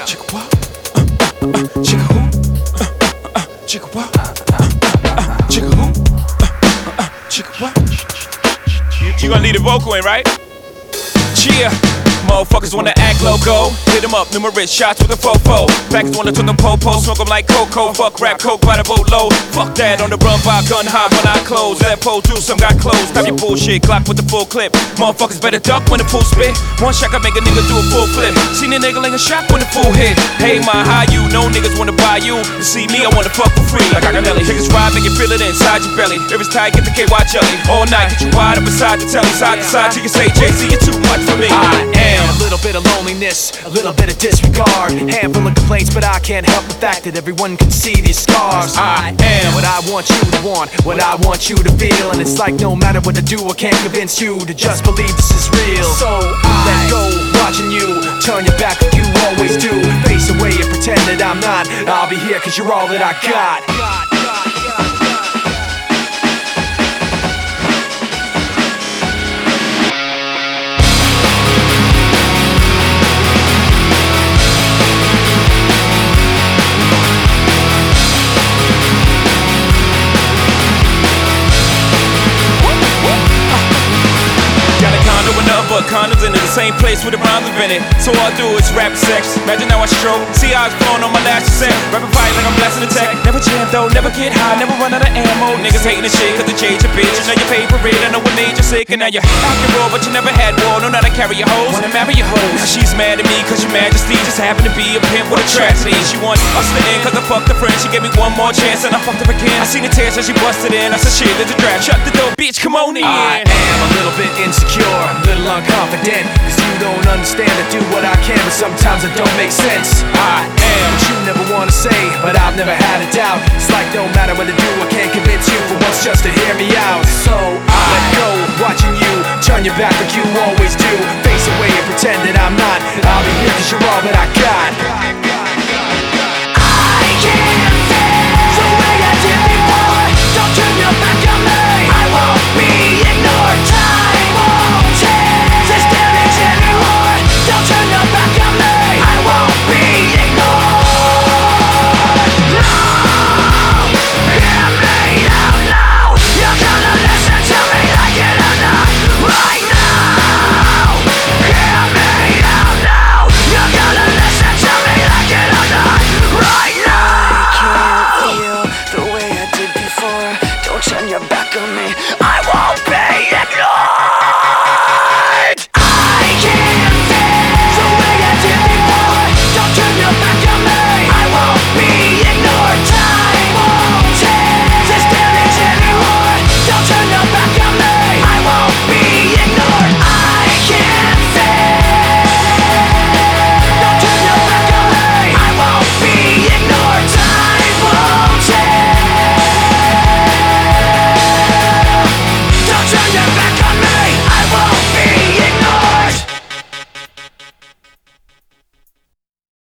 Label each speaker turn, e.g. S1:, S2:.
S1: Chicka what? Chicka who? Chicka what? Chicka who? Chicka what? You gonna lead the vocal in, right? Cheer. Motherfuckers wanna act loco. Hit them up, numerous shots with a fofo. Packers wanna turn the po-po, smoke them like cocoa. Fuck rap, coke by the boatload. Fuck that, on the run by gun high when I close. That pole do some got closed. Stop your bullshit, Glock with the full clip. Motherfuckers better duck when the full spit. One shot can make a nigga do a full flip. Seen a nigga like a shot when the full hit. Hey, my how you? No niggas wanna buy you. To see me, I wanna fuck for free. Like I got belly. Niggas ride, make you feel it inside your belly. If it's tight, get the KY jelly. All night, get you wide up beside the telly. Side to side till you say, Jay-Z, you're too much for me. I am
S2: a little bit of loneliness, a little bit of disregard. Handful of complaints, but I can't help the fact that everyone can see these scars.
S1: I am
S2: what I want you to want, what I want you to feel. And it's like no matter what I do, I can't convince you to just believe this is real. So I let go, watching you turn your back like you always do. Face away and pretend that I'm not. I'll be here cause you're all that I got.
S1: But condoms into the same place with the rhymes invented. So all I do is rap sex. Imagine how I stroke. See eyes blowing on my last set. Rapping fight like I'm blasting the tech. Never jam though, never get high, never run out of ammo. Niggas hating the shit cause they change your bitch. You know your favorite, I know what made you sick. And now you're acting raw, but you never had war. Know how to carry your hoes, wanna marry your hoes. Now she's mad at me cause your majesty just happened to be a pimp with a tragedy. She wants us to end cause I fucked her friend. She gave me one more chance and I fucked her again. I seen the tears as she busted in. I said shit, there's a draft. Shut the door, bitch, come on in.
S2: I am a little bit insecure, a little unconfident. Cause you don't understand, I do what I can, but sometimes it don't make sense. I am what you never wanna say, but I've never had a doubt. It's like no matter what I do, I can't convince you for once just to hear me out. So I let go, watching you turn your back like you always do. Face away and pretend that I'm not. I'll be here cause you're all that I